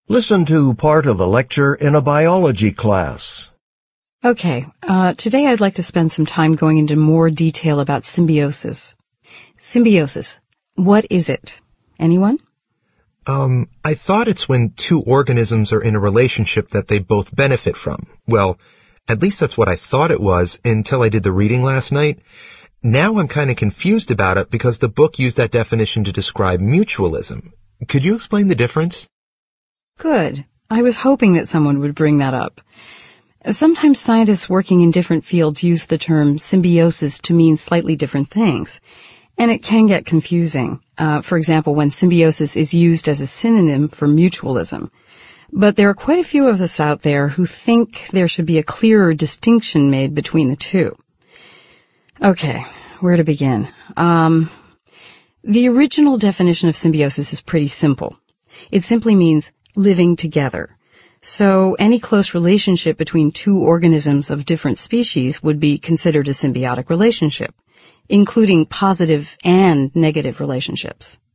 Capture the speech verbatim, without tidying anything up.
Listen to part of a lecture in a biology class. Okay, uh, today I'd like to spend some time going into more detail about symbiosis. Symbiosis, what is it? Anyone? Um, I thought it's when two organisms are in a relationship that they both benefit from. Well, at least that's what I thought it was until I did the reading last night. Now I'm kind of confused about it because the book used that definition to describe mutualism. Could you explain the difference? Good. I was hoping that someone would bring that up. Sometimes scientists working in different fields use the term symbiosis to mean slightly different things, and it can get confusing. Uh, for example, when symbiosis is used as a synonym for mutualism. But there are quite a few of us out there who think there should be a clearer distinction made between the two. Okay, where to begin? Um, the original definition of symbiosis is pretty simple. It simply means living together. So any close relationship between two organisms of different species would be considered a symbiotic relationship, including positive and negative relationships.